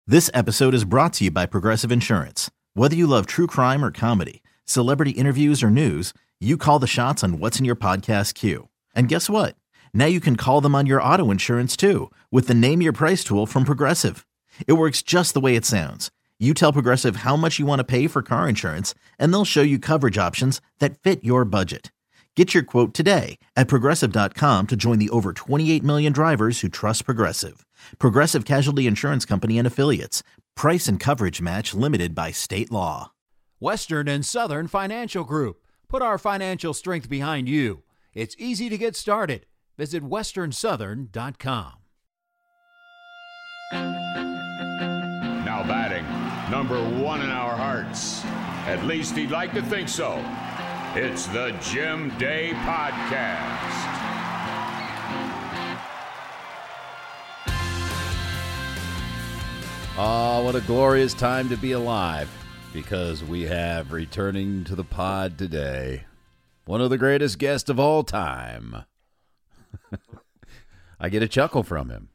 This episode is brought to you by Progressive Insurance. Whether you love true crime or comedy, celebrity interviews or news, you call the shots on what's in your podcast queue. And guess what? Now you can call them on your auto insurance too with the Name Your Price tool from Progressive. It works just the way it sounds. You tell Progressive how much you want to pay for car insurance, and they'll show you coverage options that fit your budget. Get your quote today at Progressive.com to join the over 28 million drivers who trust Progressive. Progressive Casualty Insurance Company and Affiliates. Price and coverage match limited by state law. Western and Southern Financial Group. Put our financial strength behind you. It's easy to get started. Visit westernsouthern.com. Now batting, number one in our hearts. At least he'd like to think so. It's the Jim Day Podcast. Oh, what a glorious time to be alive, because we have returning to the pod today one of the greatest guests of all time. I get a chuckle from him.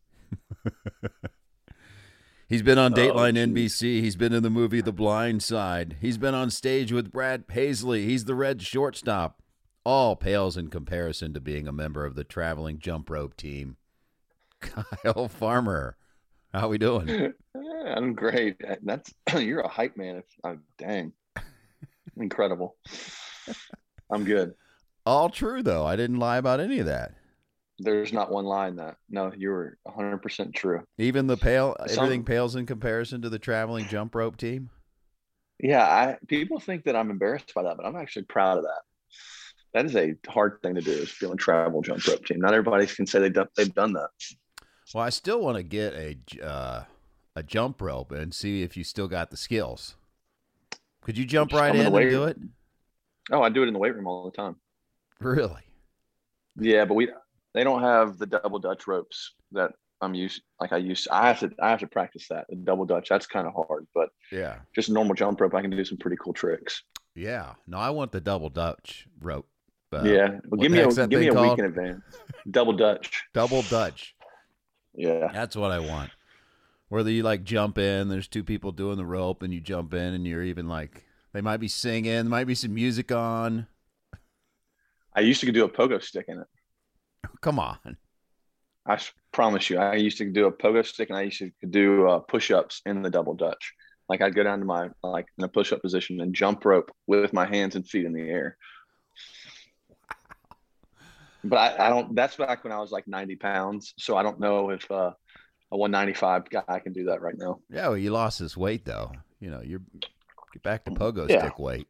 He's been on Dateline NBC. He's been in the movie The Blind Side. He's been on stage with Brad Paisley. He's the Reds shortstop. All pales in comparison to being a member of the traveling jump rope team. Kyle Farmer. How we doing? I'm great. You're a hype man. Dang. Incredible. I'm good. All true, though. I didn't lie about any of that. There's not one lie in that. No, you were 100% true. Even everything pales in comparison to the traveling jump rope team? Yeah, people think that I'm embarrassed by that, but I'm actually proud of that. That is a hard thing to do, is be on a travel jump rope team. Not everybody can say they've done that. Well, I still want to get a jump rope and see if you still got the skills. Could you jump right in and do it? Oh, I do it in the weight room all the time. Really? Yeah, but they don't have the double Dutch ropes that I'm used. Like I have to practice that. The double Dutch, that's kind of hard. But yeah, just a normal jump rope, I can do some pretty cool tricks. Yeah. No, I want the double Dutch rope. Yeah, well, give me a week in advance. Double Dutch. Double Dutch. Yeah, that's what I want. Whether you like jump in, there's two people doing the rope, and you jump in, and you're even like, they might be singing, there might be some music on. I used to do a pogo stick in it. Come on. I promise you, I used to do a pogo stick, and I used to do push-ups in the double Dutch. Like I'd go down to my in a push-up position and jump rope with my hands and feet in the air. But I don't. That's back when I was like 90 pounds, so I don't know if a 195 guy can do that right now. Yeah, well, you lost this weight though. You know, you're get back to pogo stick weight.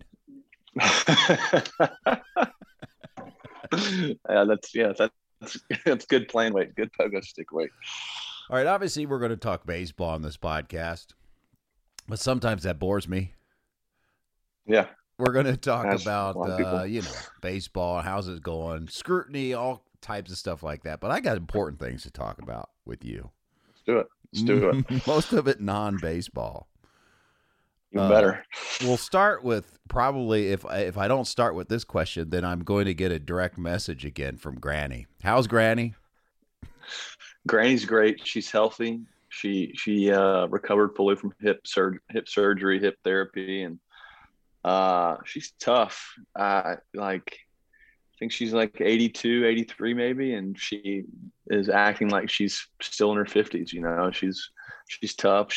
That's good playing weight, good pogo stick weight. All right, obviously we're going to talk baseball on this podcast, but sometimes that bores me. Yeah. We're going to talk about, baseball, how's it going, scrutiny, all types of stuff like that. But I got important things to talk about with you. Let's do it. Most of it non-baseball. Even better. We'll start with probably, if I don't start with this question, then I'm going to get a direct message again from Granny. How's Granny? Granny's great. She's healthy. She recovered fully from hip surgery, hip therapy, and she's tough. I think she's like 82, 83 maybe, and she is acting like she's still in her 50s. You know, she's tough.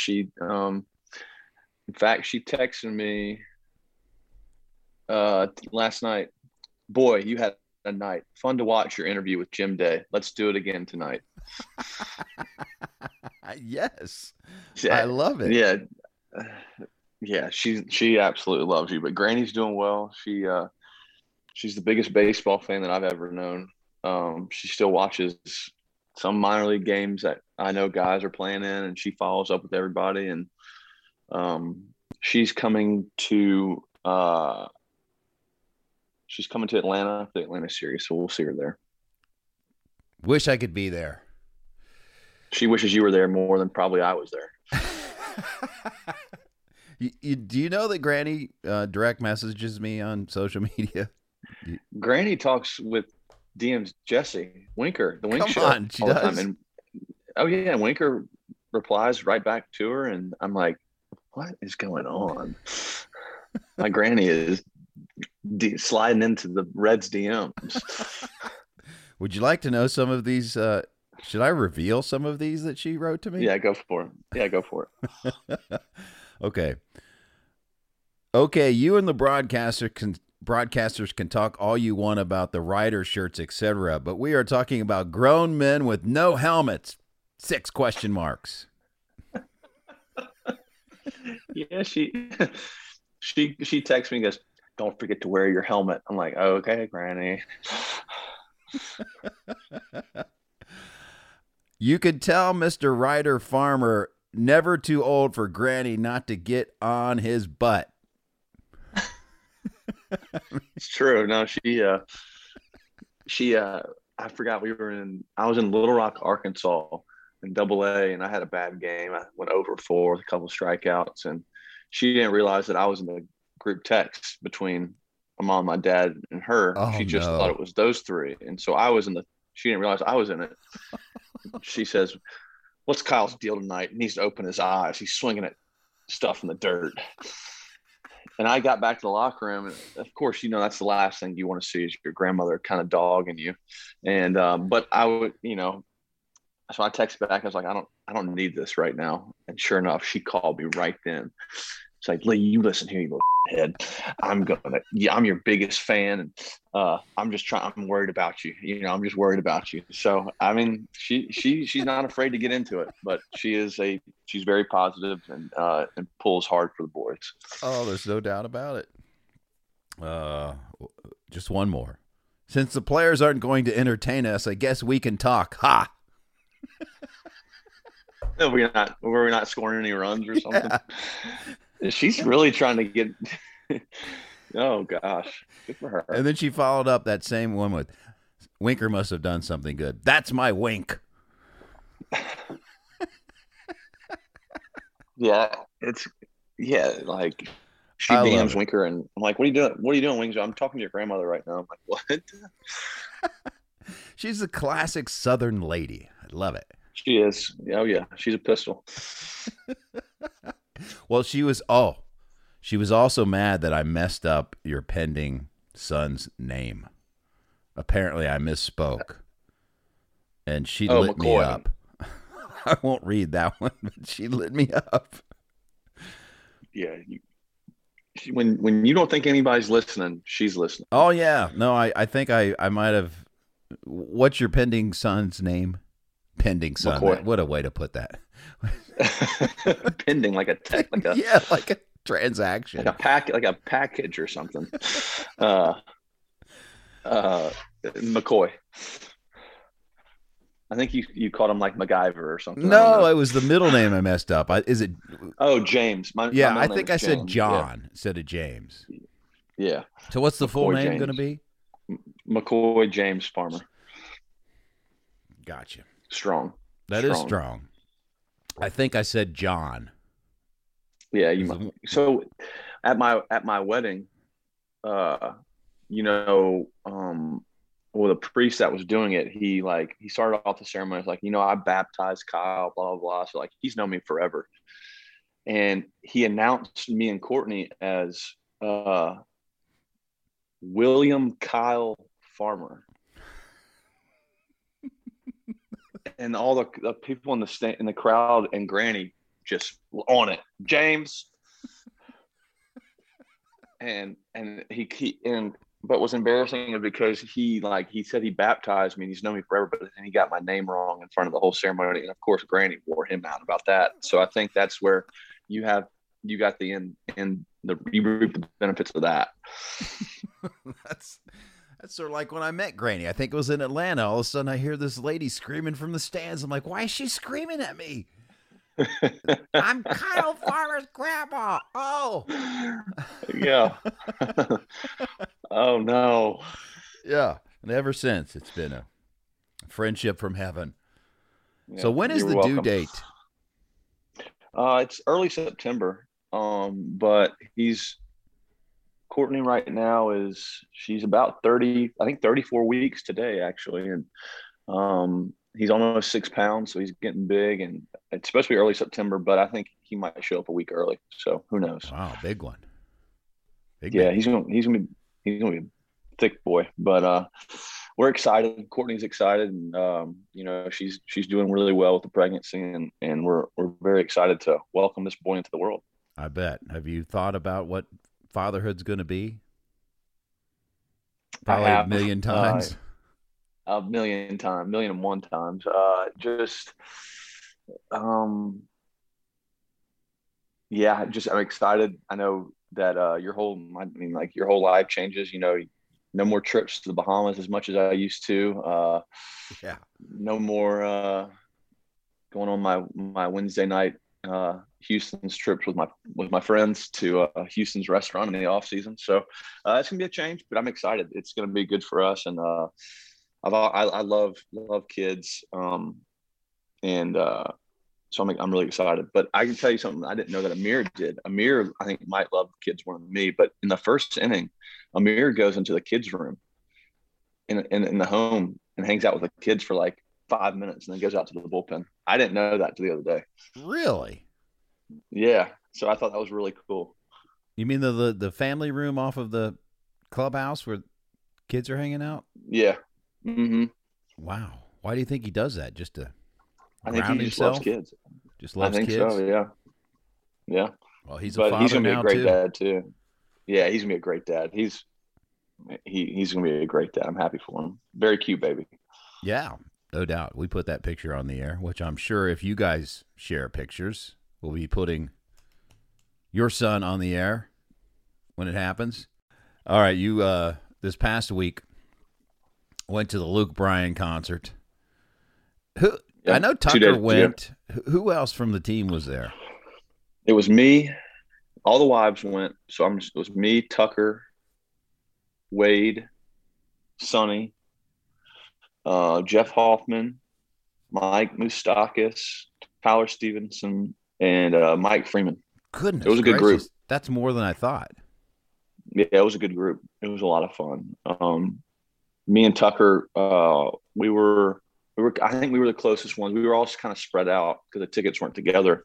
In fact, she texted me last night. Boy, you had a night. Fun to watch your interview with Jim Day. Let's do it again tonight. Yes, I love it. Yeah. Yeah, she absolutely loves you. But Granny's doing well. She's the biggest baseball fan that I've ever known. She still watches some minor league games that I know guys are playing in, and she follows up with everybody. And she's coming to Atlanta for the Atlanta series, so we'll see her there. Wish I could be there. She wishes you were there more than probably I was there. Do you know that Granny direct messages me on social media? Granny talks with DM's Jesse Winker, the Wink Show. Come on, she does. And, oh yeah, Winker replies right back to her, and I'm like, what is going on? My granny is sliding into the Reds DMs. Would you like to know some of these? Should I reveal some of these that she wrote to me? Yeah, go for it. Yeah, go for it. Okay. Okay, you and the broadcasters can talk all you want about the rider shirts, etc., but we are talking about grown men with no helmets. 6 question marks. Yeah, she texts me and goes, "Don't forget to wear your helmet." I'm like, "Okay, Granny." You could tell Mr. Ryder Farmer never too old for Granny not to get on his butt. It's true. No, I forgot I was in Little Rock, Arkansas in AA, and I had a bad game. I went over 4 with a couple of strikeouts, and she didn't realize that I was in the group text between my mom, my dad, and her. Oh, she just no. thought it was those 3. And so she didn't realize I was in it. She says, "What's Kyle's deal tonight? He needs to open his eyes. He's swinging at stuff in the dirt." And I got back to the locker room, and of course, that's the last thing you want to see is your grandmother kind of dogging you. And but I would, so I texted back. I was like, I don't need this right now. And sure enough, she called me right then. It's like, "Lee, you listen here, you little head. I'm your biggest fan, and I'm worried about you. I'm just worried about you." So I mean, she's not afraid to get into it, but she's very positive and pulls hard for the boys. Oh, there's no doubt about it. Just one more. Since the players aren't going to entertain us, I guess we can talk. Ha! Were we not scoring any runs or something? Yeah. She's really trying to get. Oh gosh, good for her. And then she followed up that same one with, "Winker must have done something good. That's my wink." Yeah, like she DMs Winker, and I'm like, "What are you doing? What are you doing, Wings? I'm talking to your grandmother right now." I'm like, "What?" She's a classic Southern lady. I love it. She is. Oh yeah, she's a pistol. Well, she was also mad that I messed up your pending son's name. Apparently I misspoke. And she lit McCoy. me up. I won't read that one, but she lit me up. Yeah. When you don't think anybody's listening, she's listening. Oh, yeah. No, I think I might have. What's your pending son's name? Pending son. McCoy. What a way to put that. Pending, like a transaction, like a package or something. McCoy. I think you called him like MacGyver or something. No, it was the middle name I messed up. Is it? Oh, James. I think I said John instead of James. Yeah. So what's the full name going to be? McCoy James Farmer. Gotcha. Strong. That is strong. I think I said John. Yeah, you might. So at my wedding, well, the priest that was doing it, he started off the ceremony like, I baptized Kyle, blah, blah, blah. So like, he's known me forever. And he announced me and Courtney as William Kyle Farmer. And all the people in the crowd and Granny just on it, James. But what's embarrassing is because he said he baptized me and he's known me forever, but then he got my name wrong in front of the whole ceremony, and of course Granny wore him out about that. So I think that's where you got you reap the benefits of that. That's sort of like when I met Granny. I think it was in Atlanta. All of a sudden I hear this lady screaming from the stands. I'm like, why is she screaming at me? I'm Kyle Farmer's grandma. Oh. Yeah. Oh, no. Yeah. And ever since, it's been a friendship from heaven. Yeah, so when is the due date? It's early September. But Courtney right now she's about 34 weeks today, actually. And He's almost 6 pounds, so he's getting big, and it's supposed to be early September, but I think he might show up a week early. So who knows? Wow, big one. Yeah, he's gonna be a thick boy. But we're excited. Courtney's excited, and she's doing really well with the pregnancy, and we're very excited to welcome this boy into the world. I bet. Have you thought about what fatherhood's going to be? Probably a million times. A million and one times. I'm excited. I know that your whole life changes. No more trips to the Bahamas as much as I used to. Yeah. No more going on my Wednesday night Houston's trips with my friends to Houston's restaurant in the off season. So it's gonna be a change, but I'm excited. It's gonna be good for us, and I love kids, so I'm really excited. But I can tell you something I didn't know that Amir did. Amir, I think, might love kids more than me. But in the first inning, Amir goes into the kids' room in the home and hangs out with the kids for like 5 minutes, and then goes out to the bullpen. I didn't know that till the other day. Really? Yeah. So I thought that was really cool. You mean the family room off of the clubhouse where kids are hanging out? Yeah. Mm-hmm. Wow. Why do you think he does that? Just to I think ground he just himself? loves kids. Just loves I think kids? so, yeah. Yeah. Well, he's a father he's gonna be now, a great too. dad too. Yeah, he's gonna be a great dad. He's gonna be a great dad. I'm happy for him. Very cute baby. Yeah, no doubt. We put that picture on the air, which I'm sure if you guys share pictures, we'll be putting your son on the air when it happens. All right, you this past week went to the Luke Bryan concert. I know Tucker went. Who else from the team was there? It was me. All the wives went. So it was me, Tucker, Wade, Sonny, Jeff Hoffman, Mike Moustakis, Tyler Stevenson, and Mike Freeman. Goodness, it was a good group. That's more than I thought. Yeah, it was a good group. It was a lot of fun. Me and Tucker, I think we were the closest ones. We were all kind of spread out because the tickets weren't together.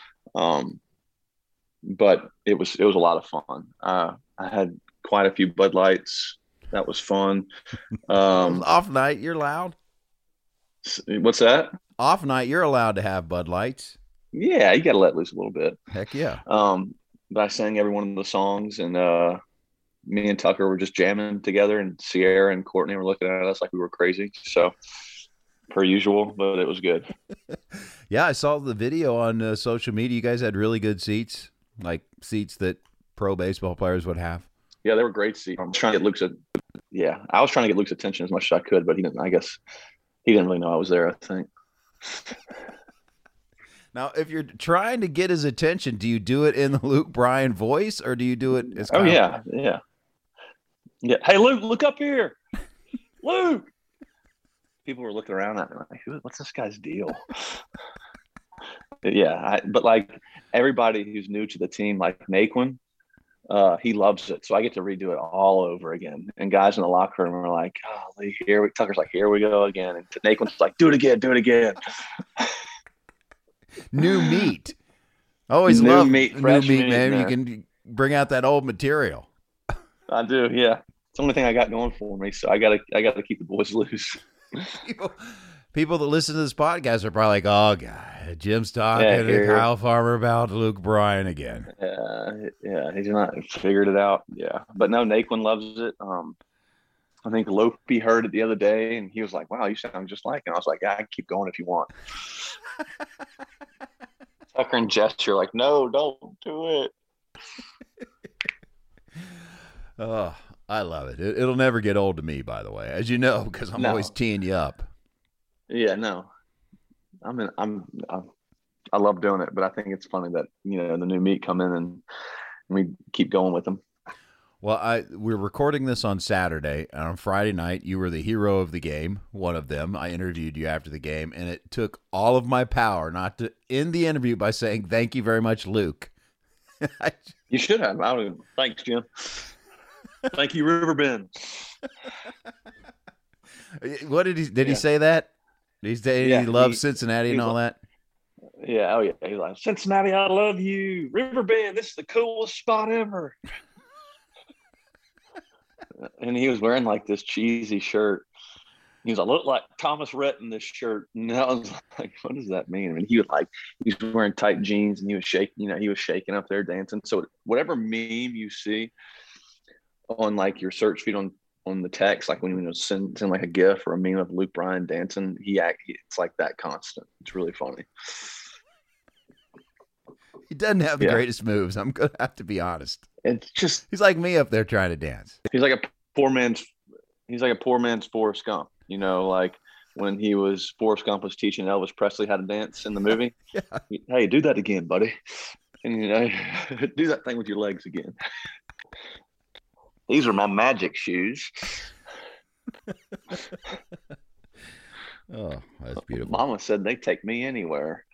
But it was a lot of fun. I had quite a few Bud Lights. That was fun. Off night, you're allowed. What's that? Off night, you're allowed to have Bud Lights. Yeah, you got to let loose a little bit. Heck yeah. But I sang every one of the songs, and me and Tucker were just jamming together, and Sierra and Courtney were looking at us like we were crazy. So, per usual, but it was good. Yeah, I saw the video on social media. You guys had really good seats, like seats that pro baseball players would have. Yeah, they were great seats. I was trying to get Luke's attention as much as I could, but he didn't. I guess he didn't really know I was there, I think. Now, if you're trying to get his attention, do you do it in the Luke Bryan voice, or do you do it as Kyle? Yeah. Hey, Luke, look up here. Luke. People were looking around at me like, what's this guy's deal? But like everybody who's new to the team, like Naquin, he loves it. So I get to redo it all over again. And guys in the locker room are like, golly, Tucker's like, here we go again. And Naquin's like, do it again. New meat. Always love new meat, man. Yeah. You can bring out that old material. I do, yeah. It's the only thing I got going for me. So I gotta keep the boys loose. People that listen to this podcast are probably like, oh God, Jim's talking to Kyle Farmer about Luke Bryan again. Yeah, he's not figured it out. Yeah, but no, Naquin loves it. I think Lopi heard it the other day, and he was like, "Wow, you sound just like him." I was like, "Yeah, I can keep going if you want." Tucker and Jess, you're like, "No, don't do it." Oh, I love it. It'll never get old to me, by the way, as you know, because I'm always teeing you up. Yeah, no, I love doing it, but I think it's funny that the new meat come in and we keep going with them. Well, we're recording this on Saturday, and on Friday night, you were the hero of the game, one of them. I interviewed you after the game, and it took all of my power not to end the interview by saying, thank you very much, Luke. You should have. Thanks, Jim. Thank you, Riverbend. What did he say that? He loves Cincinnati and all that. Yeah, oh yeah. He's like, Cincinnati, I love you. Riverbend, this is the coolest spot ever. And he was wearing like this cheesy shirt. He was, I look like Thomas Rhett in this shirt. And I was like, what does that mean? I mean, he was wearing tight jeans and he was shaking up there dancing. So whatever meme you see on like your search feed on the text, like when you send like a GIF or a meme of Luke Bryan dancing, it's like that constant. It's really funny. He doesn't have the greatest moves. I'm gonna have to be honest. It's just he's like me up there trying to dance. He's like a poor man's Forrest Gump. You know, like when Forrest Gump was teaching Elvis Presley how to dance in the movie. Yeah. Hey, do that again, buddy. And do that thing with your legs again. These are my magic shoes. Oh, that's beautiful. Mama said they take me anywhere.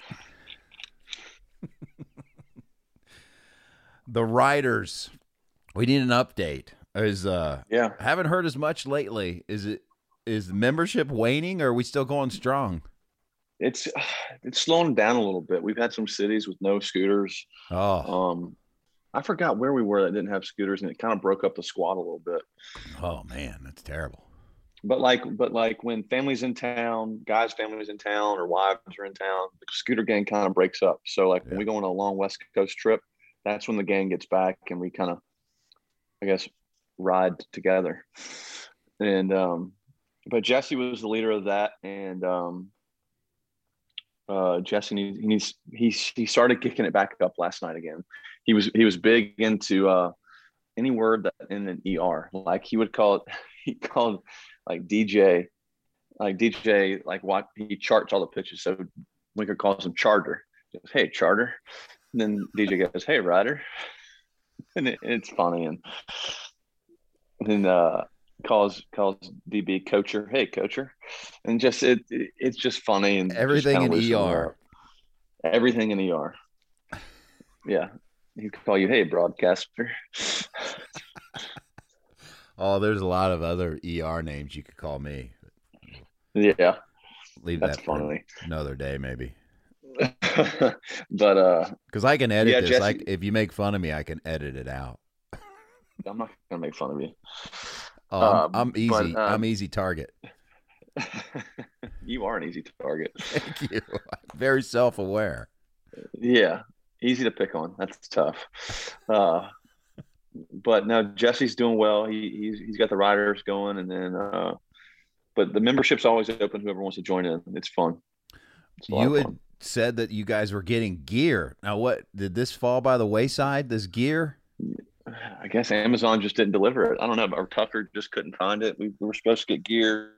The Riders. We need an update. Haven't heard as much lately. Is the membership waning, or are we still going strong? It's slowing down a little bit. We've had some cities with no scooters. Oh. I forgot where we were that didn't have scooters, and it kind of broke up the squad a little bit. Oh man, that's terrible. But when families in town, guys' families in town, or wives are in town, the scooter gang kind of breaks up. So like when we go on a long West Coast trip, that's when the gang gets back and we kind of, I guess, ride together. And but Jesse was the leader of that, and Jesse he started kicking it back up last night again. He was big into any word that in an ER. Like he called like DJ like what he charts all the pitches. So Winker calls him Charter. He goes, hey Charter. And then DJ goes, hey Ryder. And it's funny. And then calls DB Coacher, hey Coacher. And just it's just funny, and everything in ER. Everything in ER. Yeah. He'd call you, hey broadcaster. Oh, there's a lot of other ER names you could call me. Yeah. Leave that for funny. Another day, maybe. But because I can edit this. Jesse, if you make fun of me, I can edit it out. I'm not gonna make fun of you. I'm easy. I'm easy target. You are an easy target. Thank you. I'm very self-aware. Yeah, easy to pick on. That's tough. But no, Jesse's doing well. He's got the riders going, and then but the membership's always open. Whoever wants to join in, it's fun. You had said that you guys were getting gear. Now, what did this fall by the wayside? This gear? I guess Amazon just didn't deliver it. I don't know, or Tucker just couldn't find it. We were supposed to get gear.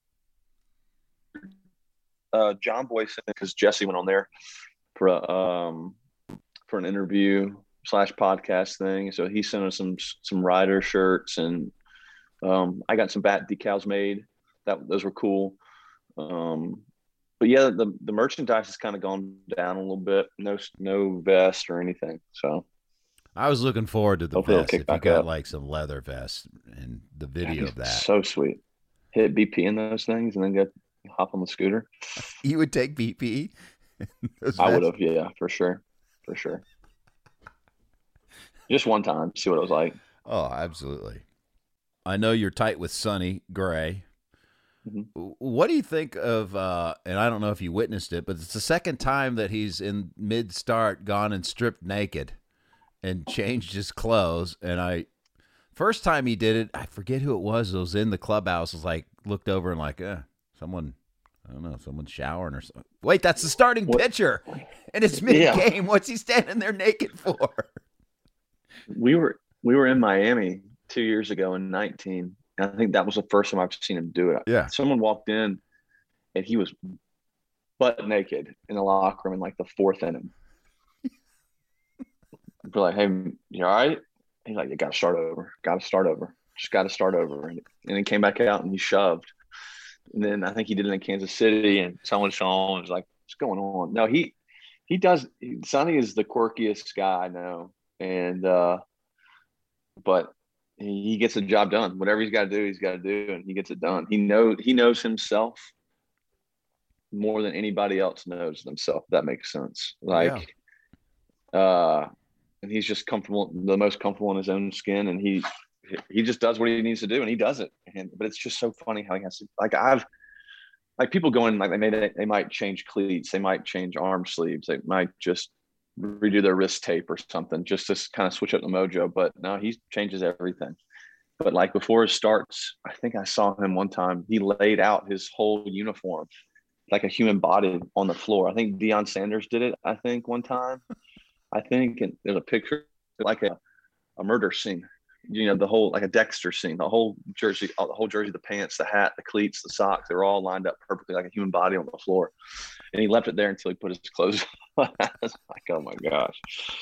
John Boy sent it because Jesse went on there for an interview / podcast thing. So he sent us some rider shirts, and I got some bat decals made. Those were cool. But yeah, the merchandise has kind of gone down a little bit. No vest or anything. So I was looking forward to the vest. If you got like some leather vest and the video of that. So sweet. Hit BP in those things and then hop on the scooter. You would take BP? I would have, yeah, for sure. Just one time, see what it was like. Oh, absolutely. I know you're tight with Sonny Gray. Mm-hmm. What do you think of, and I don't know if you witnessed it, but it's the second time that he's in mid-start gone and stripped naked and changed his clothes. And first time he did it, I forget who it was in the clubhouse, was like, looked over and like, someone's showering or something. Wait, that's the starting pitcher. And it's mid-game. Yeah. What's he standing there naked for? We were in Miami 2 years ago in 19. I think that was the first time I've seen him do it. Yeah. Someone walked in and he was butt naked in the locker room in like the fourth inning. We're like, hey, you all right? He's like, you got to start over. Just got to start over. And then came back out and he shoved. And then I think he did it in Kansas City, and someone saw him and was like, what's going on? No, he does. Sonny is the quirkiest guy I know. And, but he gets the job done. Whatever he's got to do, and he gets it done. He knows himself. more than anybody else knows themselves. If that makes sense. Like, and he's just comfortable, the most comfortable in his own skin, and he just does what he needs to do, and he does it. But it's just so funny how he has to, like people go in, like they might change cleats, they might change arm sleeves, they might just redo their wrist tape or something just to kind of switch up the mojo. But no, he changes everything. But like before it starts, I think I saw him one time, he laid out his whole uniform like a human body on the floor. I think Deion Sanders did it, I think, one time. And there's a picture like a murder scene, the whole, like a Dexter scene, the whole jersey, the pants, the hat, the cleats, the socks, they're all lined up perfectly like a human body on the floor. And he left it there until he put his clothes on. I was like, oh my gosh.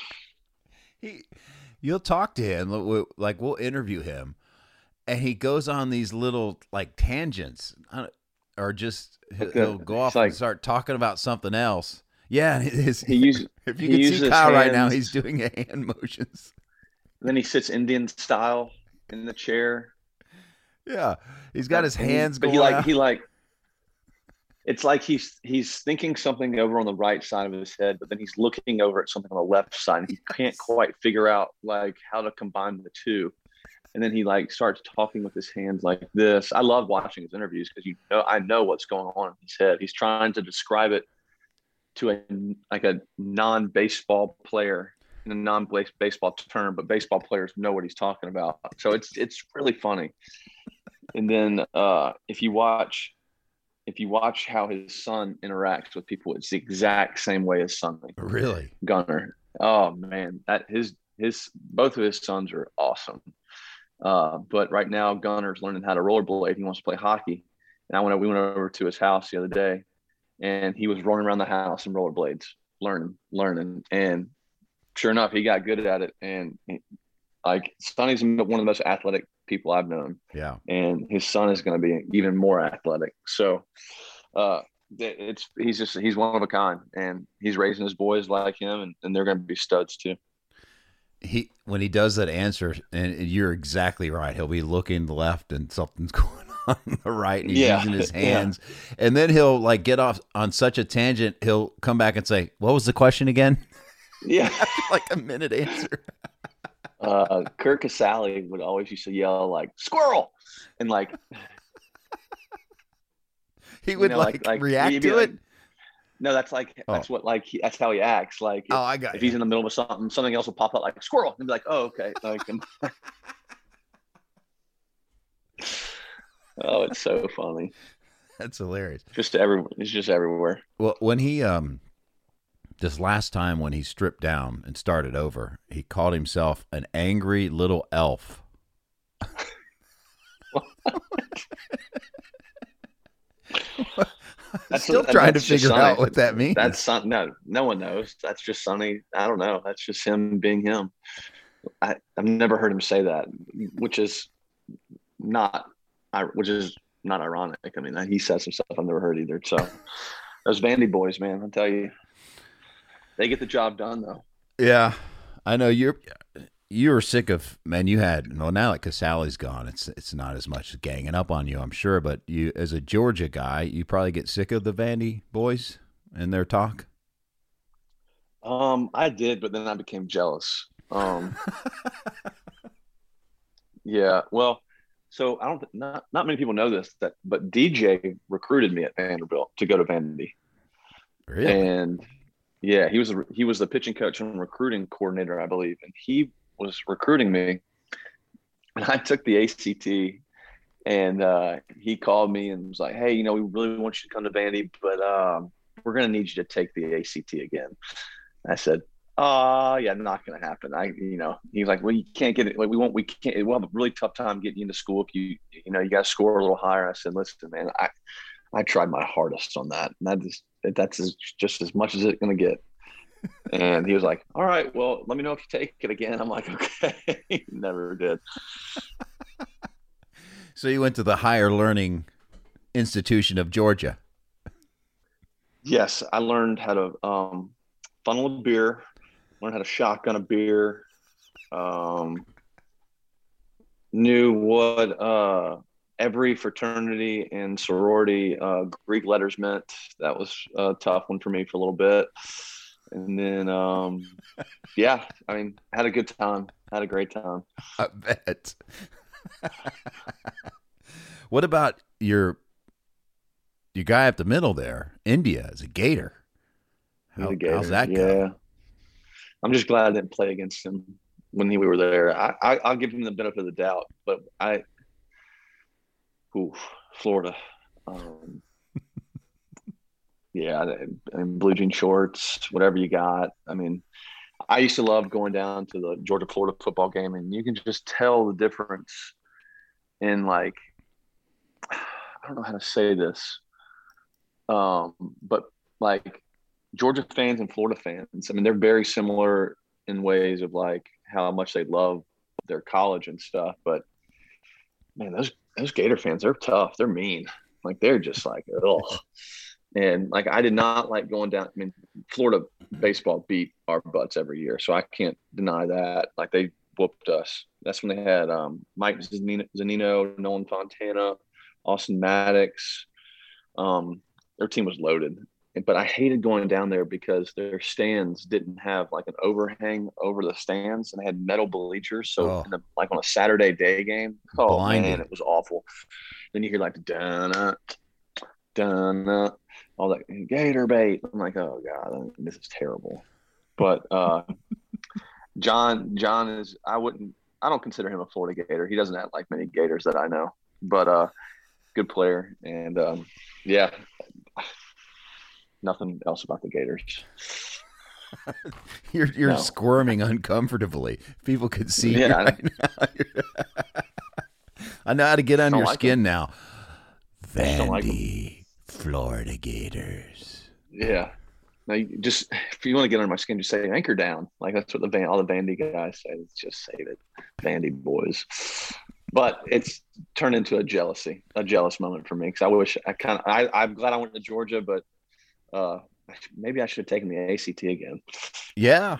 You'll talk to him, like we'll interview him, and he goes on these little like tangents, or just he'll go off and start talking about something else. Yeah, if you could see Kyle right now, he's doing hand motions. Then he sits Indian style in the chair. Yeah, he's got his hands going out. It's like he's thinking something over on the right side of his head, but then he's looking over at something on the left side, and he can't quite figure out like how to combine the two. And then he like starts talking with his hands like this. I love watching his interviews because I know what's going on in his head. He's trying to describe it to a non-baseball player in a non-baseball term, but baseball players know what he's talking about. So it's really funny. And then if you watch how his son interacts with people, it's the exact same way as Sonny. Really? Gunnar. Oh man, both of his sons are awesome. But right now Gunnar's learning how to rollerblade. He wants to play hockey. And we went over to his house the other day, and he was running around the house in rollerblades, learning. And sure enough, he got good at it. And Sonny's one of the most athletic people I've known. Yeah. And his son is going to be even more athletic. So he's one of a kind, and he's raising his boys like him, and they're going to be studs too. When he does that answer, and you're exactly right, he'll be looking left and something's going on the right, and he's using his hands. Yeah. And then he'll like get off on such a tangent, he'll come back and say, what was the question again? Yeah. Like a minute answer. Kirk Casale would always used to yell like squirrel, and like he would react to it. No, that's how he acts. Like if he's in the middle of something else will pop up like squirrel, and be like, oh okay. Oh, it's so funny. That's hilarious. Just everywhere. It's just everywhere. Well, when he this last time when he stripped down and started over, he called himself an angry little elf. I'm still trying to figure out what that means. No one knows. That's just Sonny. I don't know. That's just him being him. I've never heard him say that, which is not ironic. I mean, he says some stuff I've never heard either. So those Vandy boys, man, I'll tell you, they get the job done though. Yeah, I know you were sick of, man. You had now that Casale's gone, it's not as much ganging up on you, I'm sure. But you, as a Georgia guy, you probably get sick of the Vandy boys and their talk. I did, but then I became jealous. Yeah, well, so not many people know this, but DJ recruited me at Vanderbilt to go to Vandy. Really? And yeah, he was the pitching coach and recruiting coordinator, I believe, and he was recruiting me. And I took the ACT, and he called me and was like, "Hey, we really want you to come to Vandy, but we're going to need you to take the ACT again." I said, yeah, not going to happen. He's like, "Well, you can't get it. Like, we'll have a really tough time getting you into school if you got to score a little higher." I said, "Listen, man, I tried my hardest on that. And that's just as much as it's going to get." And he was like, "All right, well, let me know if you take it again." I'm like, "Okay." Never did. So you went to the Higher Learning Institution of Georgia. Yes, I learned how to funnel a beer, learned how to shotgun a beer, knew what every fraternity and sorority. Greek letters meant that was a tough one for me for a little bit. And then, yeah, I mean, had a good time, had a great time. I bet. What about your guy up the middle there? India is a Gator. How's that go? Yeah. I'm just glad I didn't play against him when we were there. I'll give him the benefit of the doubt, but Florida. Yeah, and blue jean shorts, whatever you got. I mean, I used to love going down to the Georgia-Florida football game, and you can just tell the difference in, like, I don't know how to say this, but like Georgia fans and Florida fans, I mean, they're very similar in ways of like how much they love their college and stuff. But man, those Gator fans, they're tough. They're mean. Like, they're just like, ugh. And like, I did not like going down. I mean, Florida baseball beat our butts every year, so I can't deny that. Like, they whooped us. That's when they had Mike Zunino, Nolan Fontana, Austin Maddox. Their team was loaded. But I hated going down there because their stands didn't have like an overhang over the stands, and they had metal bleachers. So like on a Saturday day game, man, it was awful. Then you hear like dun all that Gator bait. I'm like, oh God, this is terrible. But John is, I don't consider him a Florida Gator. He doesn't have like many Gators that I know, but good player. And yeah, nothing else about the Gators. You're squirming uncomfortably. People could see you right now. I know how to get on your skin now. Vandy, Florida Gators. Yeah. Now, if you want to get under my skin, just say anchor down. Like, that's what all the Vandy guys say. Just say that, Vandy boys. But it's turned into a jealous moment for me, because I'm glad I went to Georgia, but maybe I should have taken the ACT again. Yeah.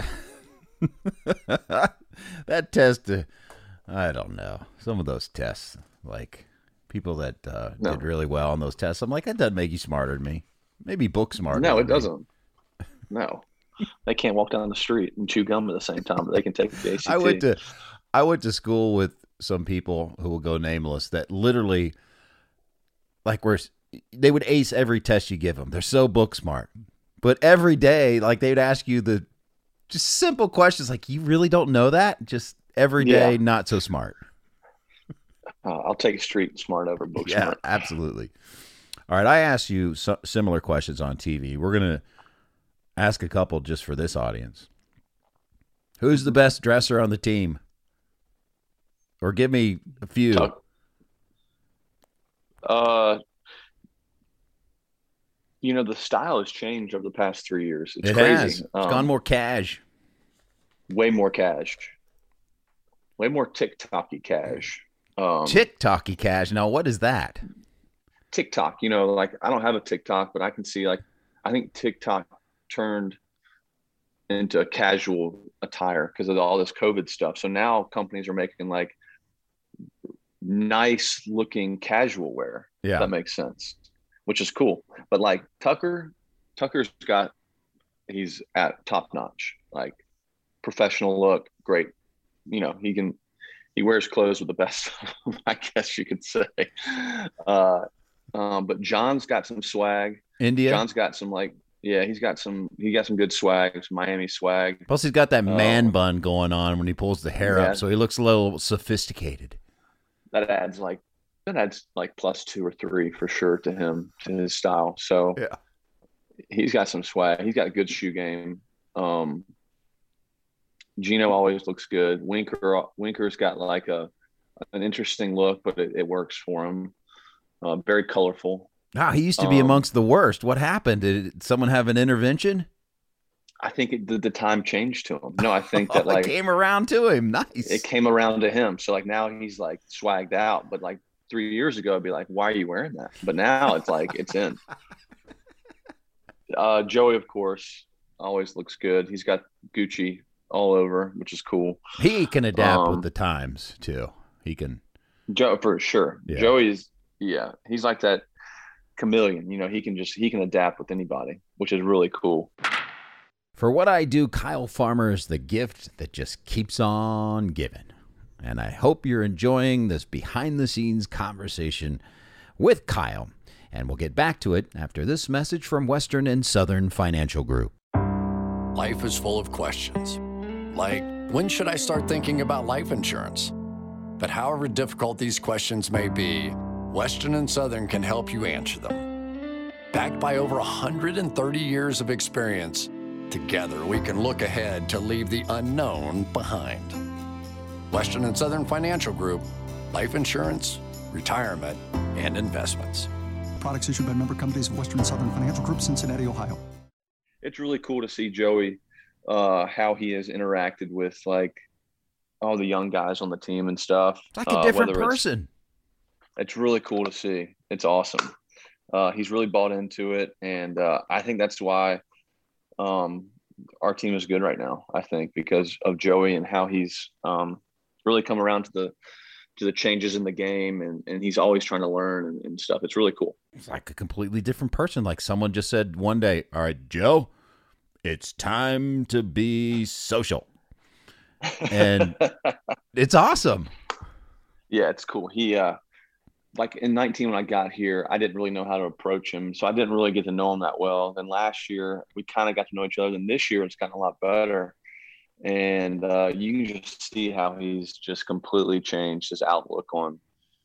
That test, I don't know. Some of those tests, like people that did really well on those tests, I'm like, that doesn't make you smarter than me. Maybe book smarter. No, it doesn't. No. They can't walk down the street and chew gum at the same time, but they can take the ACT. I went to school with some people who will go nameless that literally, like, they would ace every test you give them. They're so book smart. But every day, like, they'd ask you the just simple questions like, you really don't know that? Just every day, not so smart. I'll take street smart over book smart. Yeah, absolutely. All right, I asked you similar questions on TV. We're going to ask a couple just for this audience. Who's the best dresser on the team? Or give me a few. The style has changed over the past 3 years. It's crazy. Has. It's gone more cash. Way more cash. Way more TikTok-y cash. TikTok-y cash. Now, what is that? TikTok, like, I don't have a TikTok, but I can see, like, I think TikTok turned into a casual attire because of all this COVID stuff. So now companies are making like nice looking casual wear. Yeah. If that makes sense, which is cool. But like he's at top notch, like professional look, great. He wears clothes with the best, I guess you could say. But John's got some swag. India. John's got some he got some good swag, some Miami swag. Plus he's got that man bun going on when he pulls the hair up, so he looks a little sophisticated. That adds like plus 2 or 3 for sure to him, to his style. So yeah, he's got some swag. He's got a good shoe game. Gino always looks good. Winker's got like an interesting look, but it works for him. Very colorful. He used to be amongst the worst. What happened? Did someone have an intervention? I think the time changed to him. No, I think that it came around to him. Nice. It came around to him. So like now he's like swagged out. But like 3 years ago, I'd be like, why are you wearing that? But now it's like it's in. Joey, of course, always looks good. He's got Gucci all over, which is cool. He can adapt with the times too. He can. Joe, for sure. Yeah. Joey's, he's like that chameleon. He can adapt with anybody, which is really cool. For what I do, Kyle Farmer is the gift that just keeps on giving. And I hope you're enjoying this behind-the-scenes conversation with Kyle. And we'll get back to it after this message from Western and Southern Financial Group. Life is full of questions. Like, when should I start thinking about life insurance? But however difficult these questions may be, Western and Southern can help you answer them. Backed by over 130 years of experience, together we can look ahead to leave the unknown behind. Western and Southern Financial Group, life insurance, retirement, and investments. Products issued by member companies of Western and Southern Financial Group, Cincinnati, Ohio. It's really cool to see Joey, how he has interacted with like all the young guys on the team and stuff. It's like a different person. It's really cool to see. It's awesome. He's really bought into it, and I think that's why our team is good right now. I think because of Joey and how he's really come around to the changes in the game, and he's always trying to learn and stuff. It's really cool. It's like a completely different person. Like someone just said one day, all right, Joe, it's time to be social. And it's awesome. Yeah, it's cool. He, like in 19, when I got here, I didn't really know how to approach him. So I didn't really get to know him that well. Then last year, we kind of got to know each other. Then this year, it's gotten a lot better. And you can just see how he's just completely changed his outlook on,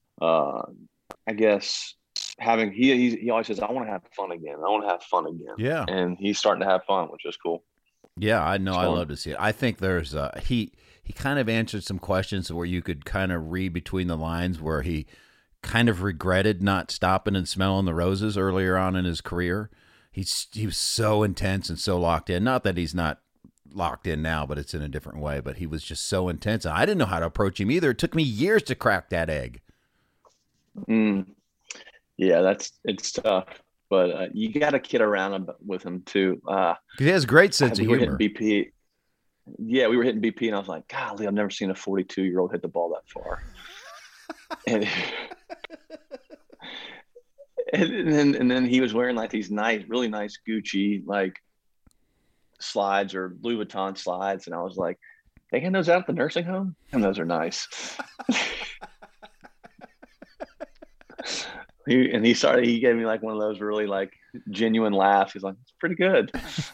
I guess, he always says, I want to have fun again. I want to have fun again. Yeah. And he's starting to have fun, which is cool. Yeah, I know. I love to see it. I think there's he kind of answered some questions where you could kind of read between the lines where he kind of regretted not stopping and smelling the roses earlier on in his career. He was so intense and so locked in. Not that he's not locked in now, but it's in a different way. But he was just so intense. I didn't know how to approach him either. It took me years to crack that egg. Yeah, it's tough. But you got to kid around with him too. He has a great sense of humor. We were hitting BP, and I was like, golly, I've never seen a 42-year-old hit the ball that far. and then he was wearing like these really nice Gucci like slides or Louis Vuitton slides, and I was like, they hand those out at the nursing home, and those are nice. He gave me like one of those really like genuine laughs. He's like, it's pretty good.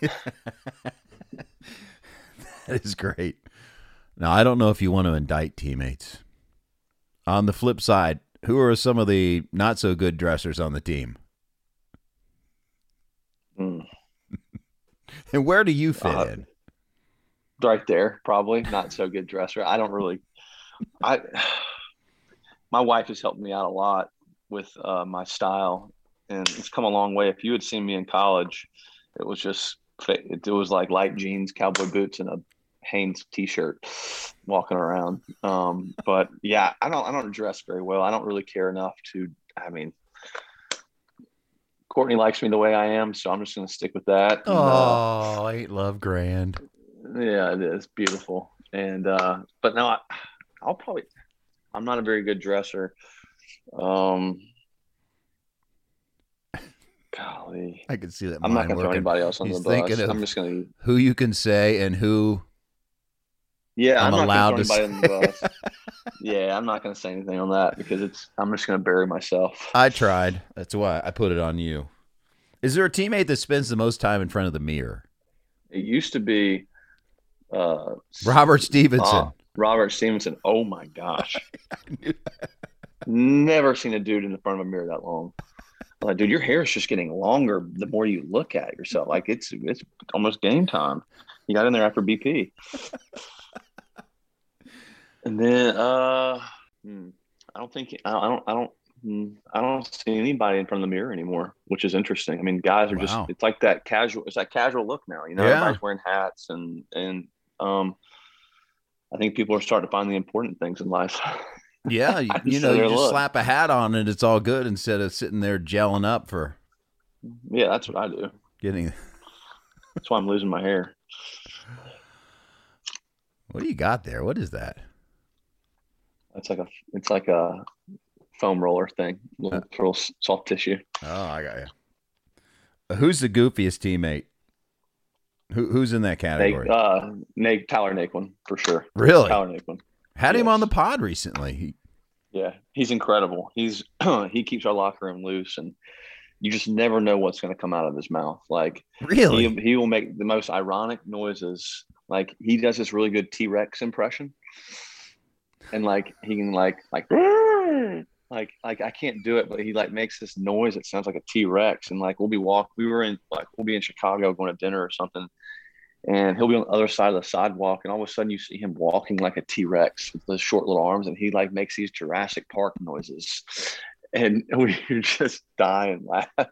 That is great. Now, I don't know if you want to indict teammates. On the flip side, who are some of the not so good dressers on the team? And where do you fit in? Right there, probably not so good dresser. My wife has helped me out a lot with my style, and it's come a long way. If you had seen me in college, it was like light jeans, cowboy boots, and a Hanes t-shirt walking around. But yeah, I don't dress very well. I don't really care enough to, Courtney likes me the way I am, so I'm just going to stick with that. Oh, ain't love grand? Yeah, it is beautiful. And, but no, I'm not a very good dresser. Golly, I can see that. I'm not going to throw anybody else on the bus. I'm just going to who you can say and who. Yeah, I'm not allowed going to to throw anybody on the bus. Yeah, I'm not going to say anything on that because I'm just going to bury myself. I tried. That's why I put it on you. Is there a teammate that spends the most time in front of the mirror? It used to be Robert Stevenson. Robert Stevenson. Oh my gosh. Never seen a dude in the front of a mirror that long. I'm like, dude, your hair is just getting longer the more you look at yourself. Like it's almost game time. You got in there after BP. And then I don't see anybody in front of the mirror anymore, which is interesting. I mean, guys are just, it's like that casual look now, you know, everybody's wearing hats and I think people are starting to find the important things in life. Yeah. You just slap a hat on and it's all good instead of sitting there gelling up for. Yeah. That's what I do. That's why I'm losing my hair. What do you got there? What is that? It's like a foam roller thing, little soft tissue. Oh, I got you. Who's the goofiest teammate? Who's in that category? Tyler Naquin, for sure. Really? Tyler Naquin. Had him on the pod recently. He's incredible. He keeps our locker room loose, and you just never know what's going to come out of his mouth. Like, really, he will make the most ironic noises. Like, he does this really good T-Rex impression, and like he can like I can't do it, but he like makes this noise that sounds like a T-Rex. And like we'll be in Chicago going to dinner or something, and he'll be on the other side of the sidewalk, and all of a sudden you see him walking like a T-Rex with those short little arms, and he like makes these Jurassic Park noises, and we're just dying laughing.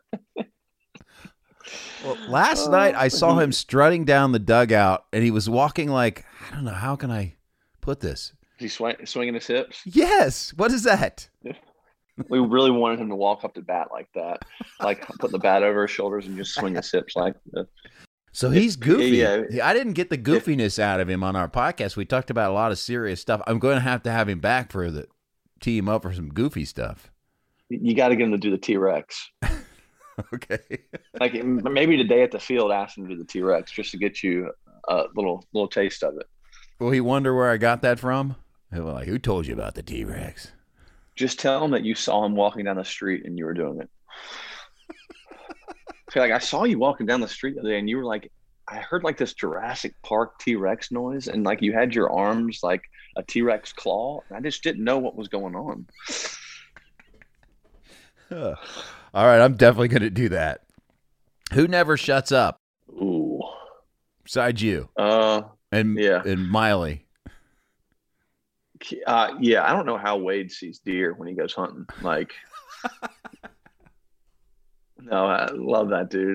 Well, last night I saw him strutting down the dugout, and he was walking like, I don't know, how can I put this? He's swinging his hips. Yes. What is that? We really wanted him to walk up to bat like that, like put the bat over his shoulders and just swing his hips like that. So he's goofy. Yeah. I didn't get the goofiness out of him on our podcast. We talked about a lot of serious stuff. I'm going to have him back for the tee him up for some goofy stuff. You got to get him to do the T-Rex. Okay. Like maybe today at the field, ask him to do the T-Rex just to get you a little taste of it. Will he wonder where I got that from? He'll be like, who told you about the T-Rex? Just tell him that you saw him walking down the street and you were doing it. So like, I saw you walking down the street the other day and you were like, I heard like this Jurassic Park T-Rex noise, and like you had your arms like a T-Rex claw, and I just didn't know what was going on. All right, I'm definitely going to do that. Who never shuts up? Ooh. Besides you. And Miley. I don't know how Wade sees deer when he goes hunting. Like, no, I love that dude.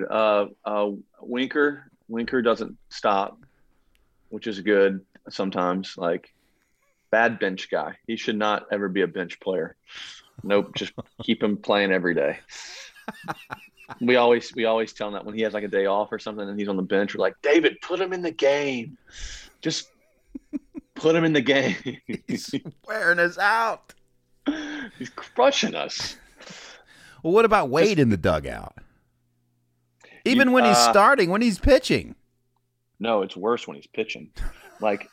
Winker doesn't stop, which is good sometimes. Like, bad bench guy. He should not ever be a bench player. Nope, just keep him playing every day. We always tell him that when he has like a day off or something and he's on the bench, we're like, David, put him in the game. Just put him in the game. He's wearing us out. He's crushing us. Well, what about Wade in the dugout? Even when he's starting, when he's pitching. No, it's worse when he's pitching. Like,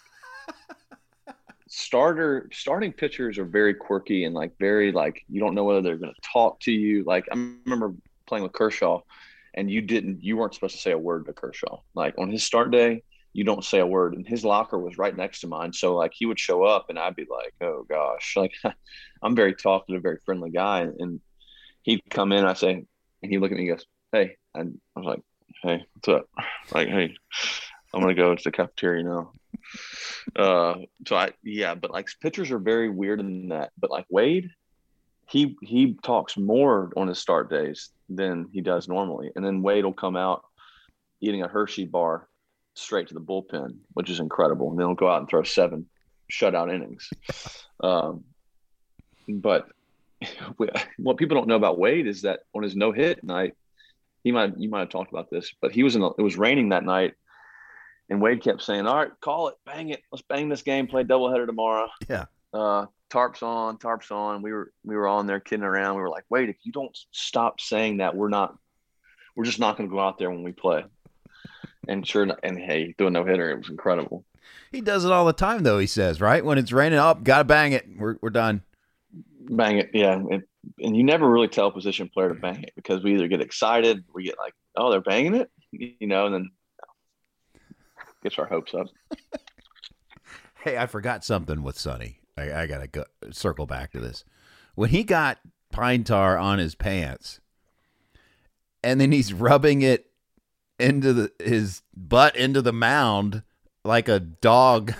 starting pitchers are very quirky and like very like you don't know whether they're going to talk to you. Like, I remember playing with Kershaw, and you weren't supposed to say a word to Kershaw. Like, on his start day, you don't say a word, and his locker was right next to mine. So like he would show up and I'd be like, oh gosh, like I'm very talkative, very friendly guy. And he'd come in, I say, and he'd look at me and goes, hey, and I was like, hey, what's up? Like, hey, I'm going to go to the cafeteria now. But like pitchers are very weird in that, but like Wade, he talks more on his start days than he does normally. And then Wade will come out eating a Hershey bar straight to the bullpen, which is incredible. And then he'll go out and throw 7 shutout innings. But what people don't know about Wade is that on his no-hit night, you might have talked about this, but it was raining that night. And Wade kept saying, all right, call it, bang it. Let's bang this game, play doubleheader tomorrow. Yeah. Tarps on. We were on there kidding around. We were like, Wade, if you don't stop saying that, we're just not going to go out there when we play. And hey, do a no-hitter. It was incredible. He does it all the time, though, he says, right? When it's raining, got to bang it. We're done. Bang it, yeah. And you never really tell a position player to bang it because we either get excited, we get like, oh, they're banging it, and then gets our hopes up. Hey, I forgot something with Sonny. I got to circle back to this. When he got pine tar on his pants and then he's rubbing it into his butt into the mound like a dog.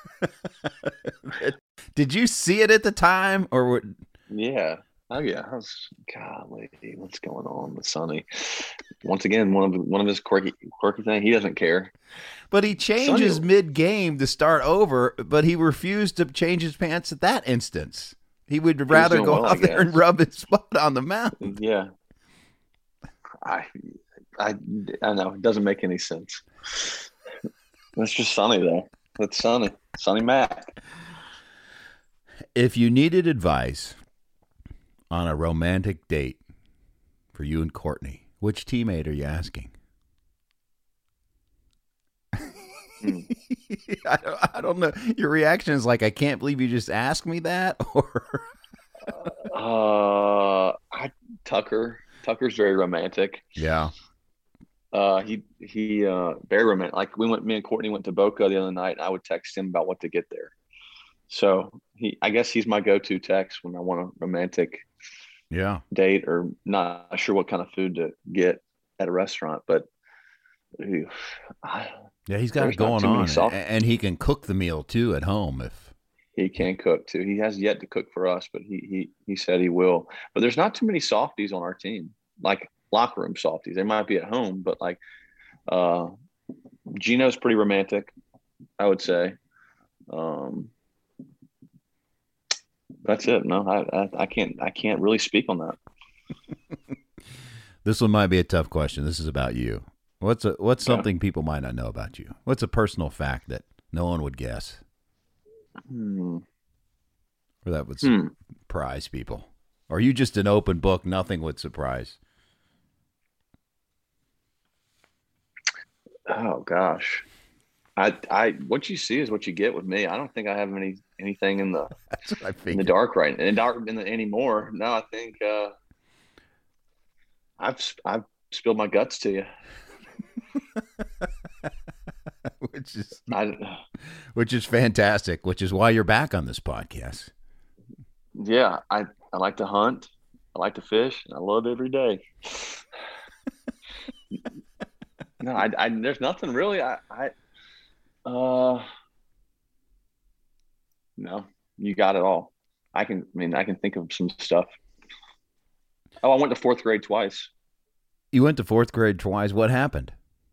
Did you see it at the time or? Yeah. Oh yeah. I was, golly, what's going on with Sonny? Once again, one of his quirky thing. He doesn't care. But he changes mid-game to start over, but he refused to change his pants at that instance. He would rather go out there and rub his butt on the mound. Yeah. I know. It doesn't make any sense. That's just Sonny, though. That's Sonny. Sonny Mac. If you needed advice on a romantic date for you and Courtney, which teammate are you asking? I don't know. Your reaction is like, I can't believe you just asked me that, or Tucker. Tucker's very romantic. yeah. He very romantic. Like me and Courtney went to Boca the other night, and I would text him about what to get there. So I guess he's my go-to text when I want a romantic date or not sure what kind of food to get at a restaurant. But yeah, he's got it going on, and he can cook the meal too at home if he can cook too. He has yet to cook for us, but he said he will. But there's not too many softies on our team, like locker room softies. They might be at home, but like Gino's pretty romantic, I would say. That's it. No, I can't really speak on that. This one might be a tough question. This is about you. What's something people might not know about you? What's a personal fact that no one would guess? Or that would surprise people? Or are you just an open book, nothing would surprise? Oh gosh. I what you see is what you get with me. I don't think I have anything in the dark anymore. No, I think I've spilled my guts to you. which is fantastic, which is why you're back on this podcast. Yeah, I like to hunt, I like to fish, and I love every day. No, I there's nothing really. No, you got it all. I can think of some stuff. Oh, I went to fourth grade twice. You went to fourth grade twice. What happened?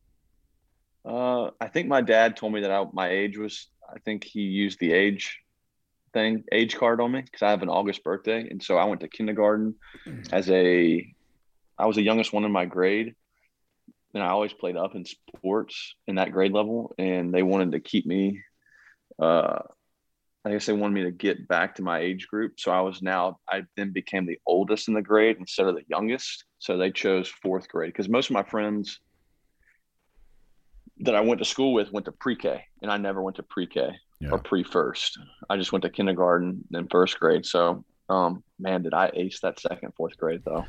I think my dad told me that my age was, I think he used the age card on me because I have an August birthday. And so I went to kindergarten I was the youngest one in my grade. And I always played up in sports in that grade level. And they wanted to keep me, I guess they wanted me to get back to my age group. So I then became the oldest in the grade instead of the youngest. So they chose fourth grade because most of my friends that I went to school with went to pre-K, and I never went to pre-K or pre-first. I just went to kindergarten and first grade. So, man, did I ace that fourth grade though.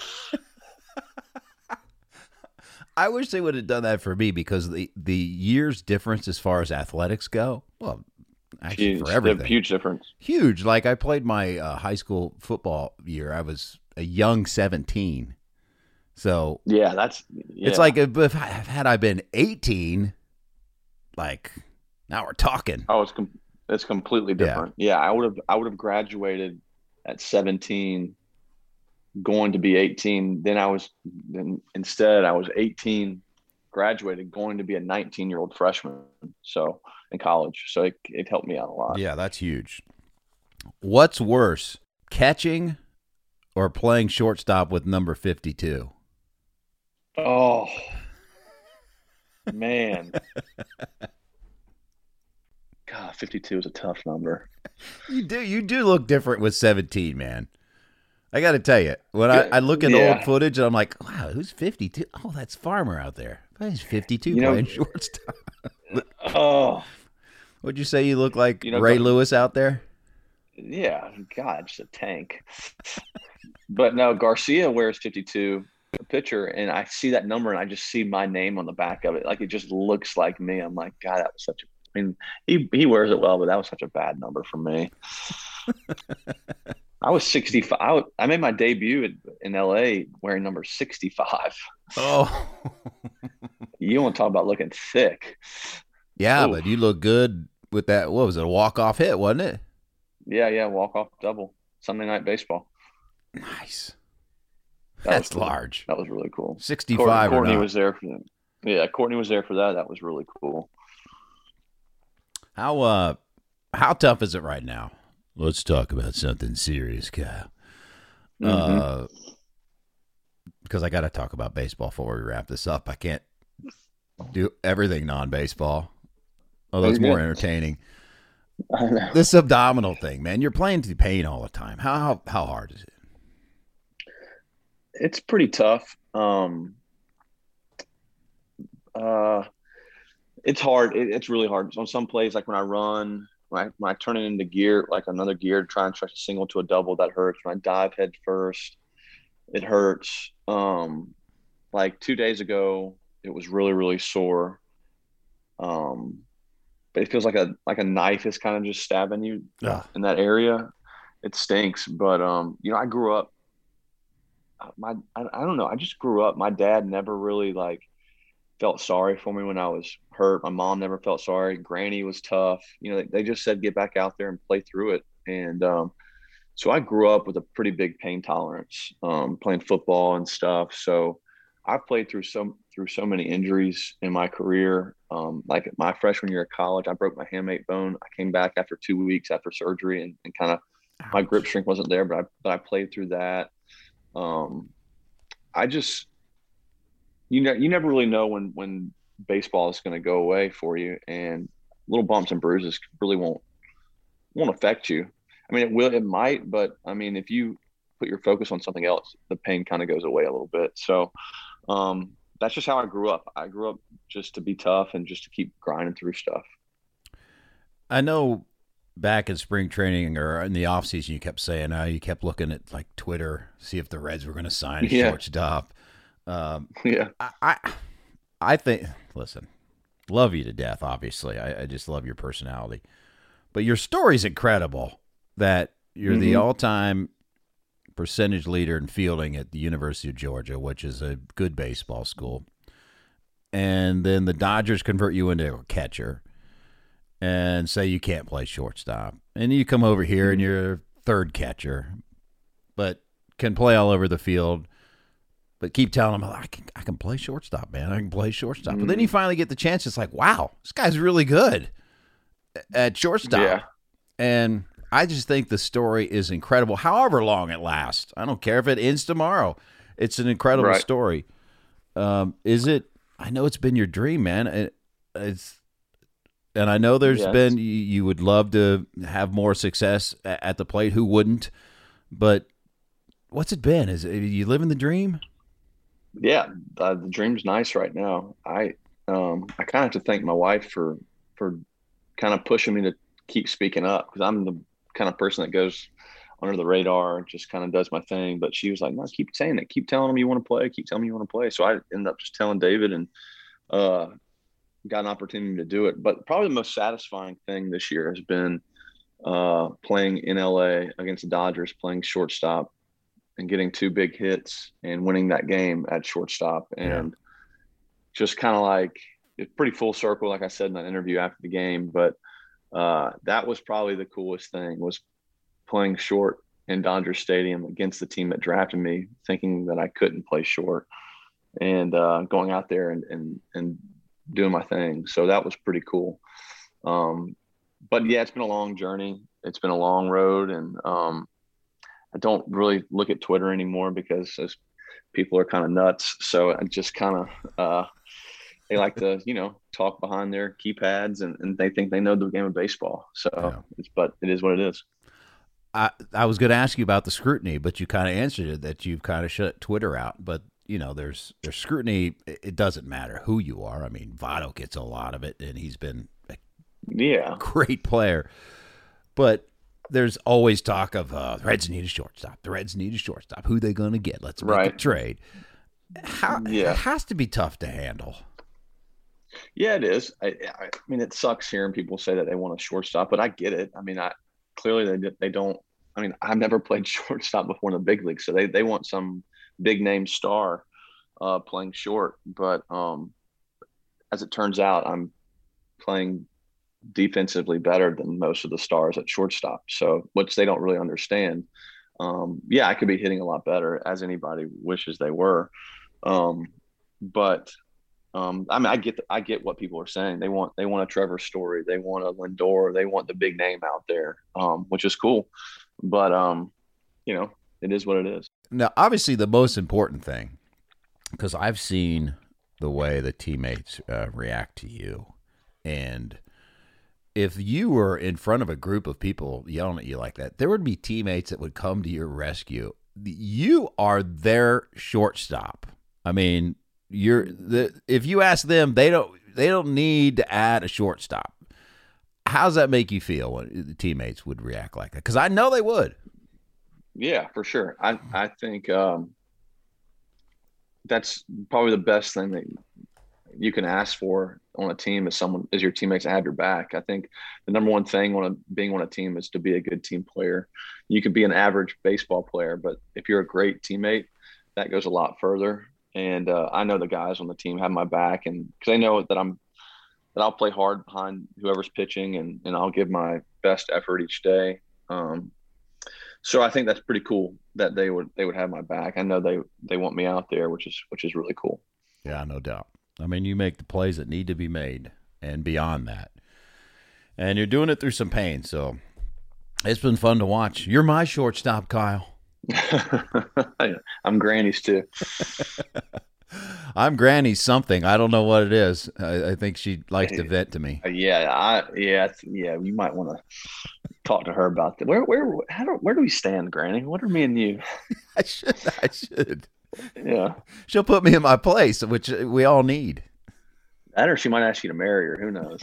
I wish they would have done that for me because the years difference as far as athletics go, well, actually for everything. Huge difference. Huge. Like I played my high school football year. I was a young 17. So it's like had I been 18, like now we're talking. Oh, it's completely different. Yeah, I would have graduated at 17, going to be 18. Instead I was 18, graduated, going to be a 19-year-old freshman. So in college, so it helped me out a lot. Yeah, that's huge. What's worse, catching or playing shortstop with number 52? Oh, man. God, 52 is a tough number. You do look different with 17, man. I got to tell you, when I look at old footage, I'm like, wow, who's 52? Oh, that's Farmer out there. He's 52 playing shortstop. Oh. Would you say you look like Ray Lewis out there? Yeah, God, just a tank. But no, Garcia wears 52. Pitcher, and I see that number and I just see my name on the back of it. Like it just looks like me. I'm like, God, that was he wears it well, but that was such a bad number for me. I was 65. I made my debut in LA wearing number 65. Oh, you want to talk about looking thick. Yeah, but you look good with that. What was it? A walk-off hit, wasn't it? Yeah. Walk-off double. Sunday Night Baseball. Nice. That's cool. large. That was really cool. 65. Courtney was there for that. Yeah, Courtney was there for that. That was really cool. How tough is it right now? Let's talk about something serious, Kyle. Because I got to talk about baseball before we wrap this up. I can't do everything non-baseball, although it's more entertaining. I know. This abdominal thing, man, you're playing through pain all the time. How hard is it? It's pretty tough. It's hard. It's really hard. On some plays, like when I run, when I turn it into gear, like another gear, try and stretch a single to a double, that hurts. When I dive head first, it hurts. Like 2 days ago, it was really, really sore. But it feels like a knife is kind of just stabbing you in that area. It stinks. But I grew up. I don't know. I just grew up. My dad never really like felt sorry for me when I was hurt. My mom never felt sorry. Granny was tough. They just said get back out there and play through it. And so I grew up with a pretty big pain tolerance, playing football and stuff. So I've played through so many injuries in my career. Like my freshman year of college, I broke my hamate bone. I came back after 2 weeks after surgery, and kind of my grip strength wasn't there, but I played through that. I just you never really know when baseball is going to go away for you, and little bumps and bruises really won't affect you. I mean, it might, but I mean, if you put your focus on something else, the pain kind of goes away a little bit. So that's just how I grew up. I grew up just to be tough and just to keep grinding through stuff. I know back in spring training or in the offseason, you kept saying you kept looking at like Twitter, see if the Reds were going to sign a shortstop. Yeah. I think, listen, love you to death, obviously. I just love your personality. But your story's incredible that you're the all-time percentage leader in fielding at the University of Georgia, which is a good baseball school. And then the Dodgers convert you into a catcher and say you can't play shortstop. And you come over here and you're a third catcher, but can play all over the field. But keep telling them, I can play shortstop, man. I can play shortstop. But then you finally get the chance. It's like, wow, this guy's really good at shortstop. Yeah. And I just think the story is incredible, however long it lasts. I don't care if it ends tomorrow. It's an incredible story. Is it? I know it's been your dream, man. And I know there's been, you would love to have more success at the plate. Who wouldn't? But what's it been? Is it, you living the dream? Yeah, the dream's nice right now. I kind of have to thank my wife for kind of pushing me to keep speaking up, because I'm the kind of person that goes under the radar and just kind of does my thing. But she was like, no, keep saying it. Keep telling them you want to play. Keep telling them you want to play. So I ended up just telling David, and got an opportunity to do it. But probably the most satisfying thing this year has been playing in LA against the Dodgers, playing shortstop and getting 2 big hits and winning that game at shortstop. And just kind of like, it's pretty full circle, like I said in that interview after the game. But that was probably the coolest thing, was playing short in Dodger Stadium against the team that drafted me, thinking that I couldn't play short, and going out there and doing my thing. So that was pretty cool. But yeah, it's been a long journey. It's been a long road. And I don't really look at Twitter anymore because those people are kind of nuts. So I just kind of, they like to, talk behind their keypads, and they think they know the game of baseball. So, but it is what it is. I was going to ask you about the scrutiny, but you kind of answered it, that you've kind of shut Twitter out. But, there's scrutiny. It doesn't matter who you are. I mean, Votto gets a lot of it, and he's been a great player. But there's always talk of the Reds need a shortstop. The Reds need a shortstop. Who are they going to get? Let's make a trade. It has to be tough to handle. Yeah, it is. I mean, it sucks hearing people say that they want a shortstop, but I get it. I mean, clearly they don't. I mean, I've never played shortstop before in the big league, so they want some big name star playing short. But as it turns out, I'm playing defensively better than most of the stars at shortstop, so which they don't really understand. I could be hitting a lot better, as anybody wishes they were. But I mean, I get what people are saying. They want a Trevor Story, they want a Lindor, they want the big name out there, which is cool. But it is what it is. Now, obviously, the most important thing, because I've seen the way the teammates react to you, and if you were in front of a group of people yelling at you like that, there would be teammates that would come to your rescue. You are their shortstop. I mean, if you ask them, they don't need to add a shortstop. How does that make you feel when the teammates would react like that? Because I know they would. Yeah, for sure. I think that's probably the best thing that you can ask for on a team is your teammates to have your back. I think the number one thing being on a team is to be a good team player. You can be an average baseball player, but if you're a great teammate, that goes a lot further. And I know the guys on the team have my back, and because they know that I'll play hard behind whoever's pitching, and I'll give my best effort each day. So I think that's pretty cool that they would have my back. I know they want me out there, which is really cool. Yeah, no doubt. I mean, you make the plays that need to be made and beyond that. And you're doing it through some pain, so it's been fun to watch. You're my shortstop, Kyle. I'm Granny's too. I'm Granny's something. I don't know what it is. I think she likes to vent to me. Yeah. You might want to talk to her about that. Where do we stand, Granny? What are me and you? I should. Yeah. She'll put me in my place, which we all need. That, or she might ask you to marry her. Who knows?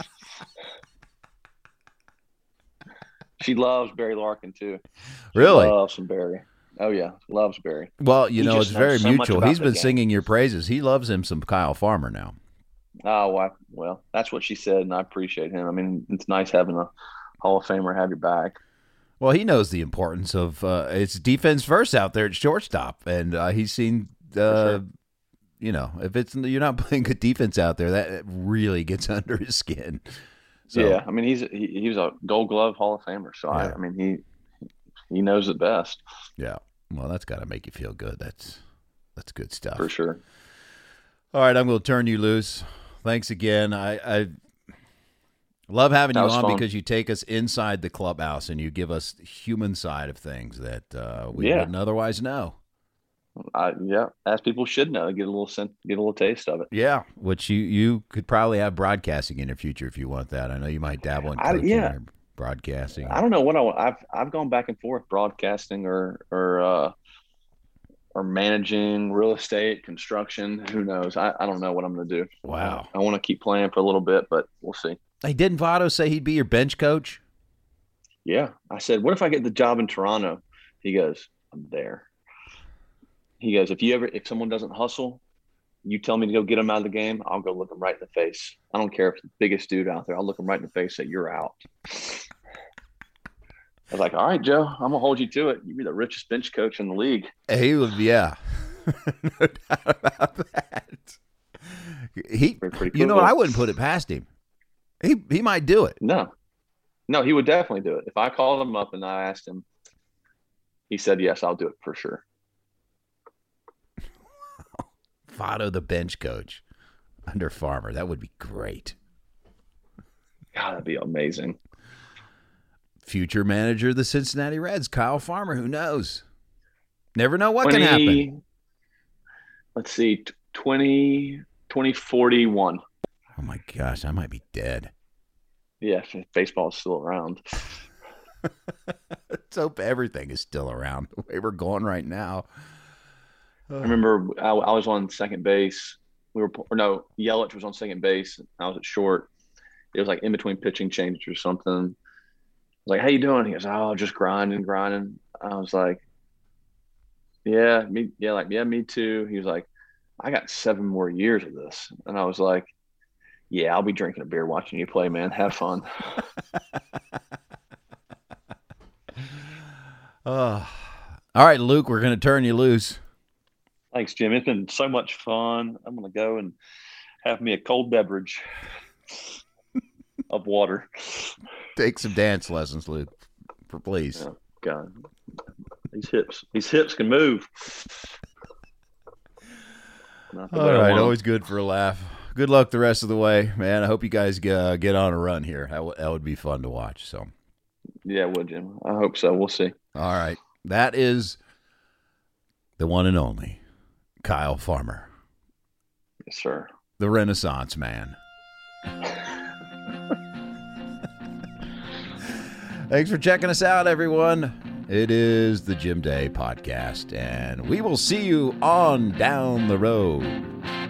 She loves Barry Larkin too. Really? Loves some Barry. Oh yeah, loves Barry. Well, it's very mutual. He's been singing your praises. He loves him some Kyle Farmer now. Oh well, that's what she said, and I appreciate him. I mean, it's nice having a Hall of Famer have your back. Well, he knows the importance of it's defense first out there at shortstop, and he's seen sure. if you're not playing good defense out there, that really gets under his skin. So, yeah, I mean he was a Gold Glove Hall of Famer, so yeah. I mean he knows it best. Yeah, well, that's got to make you feel good. That's good stuff for sure. All right, I'm going to turn you loose. Thanks again. I love having you on fun. Because you take us inside the clubhouse and you give us the human side of things that we wouldn't otherwise know. As people should know, get a little taste of it. Yeah, which you could probably have broadcasting in your future if you want that. I know you might dabble in coaching or broadcasting. I don't know what I've gone back and forth broadcasting or managing real estate, construction. Who knows? I don't know what I'm going to do. Wow. I want to keep playing for a little bit, but we'll see. Hey, didn't Votto say he'd be your bench coach? Yeah. I said, what if I get the job in Toronto? He goes, I'm there. He goes, if someone doesn't hustle, you tell me to go get them out of the game, I'll go look them right in the face. I don't care if it's the biggest dude out there. I'll look them right in the face and say, you're out. I was like, all right, Joe, I'm going to hold you to it. You'd be the richest bench coach in the league. He would, yeah. No doubt about that. You know what? I wouldn't put it past him. He might do it. No, he would definitely do it. If I called him up and I asked him, he said, yes, I'll do it for sure. Votto, the bench coach under Farmer. That would be great. God, that'd be amazing. Future manager of the Cincinnati Reds, Kyle Farmer. Who knows? Never know what can happen. Let's see, 2041. Oh, my gosh. I might be dead. Yeah, baseball is still around. Let's hope everything is still around the way we're going right now. I remember I was on second base. Yelich was on second base. I was at short. It was like in between pitching changes or something. I was like, how you doing? He goes, oh, just grinding. I was like, me too. He was like, I got 7 more years of this. And I was like, yeah, I'll be drinking a beer watching you play, man. Have fun. All right, Luke, we're going to turn you loose. Thanks, Jim. It's been so much fun. I'm going to go and have me a cold beverage of water. Take some dance lessons, Luke, please. Oh, God. These hips can move. All right, always good for a laugh. Good luck the rest of the way, man. I hope you guys get on a run here. That would be fun to watch. So, yeah, it would, Jim. I hope so. We'll see. All right. That is the one and only Kyle Farmer. Yes, sir. The Renaissance man. Thanks for checking us out, everyone. It is the Jim Day Podcast, and we will see you on down the road.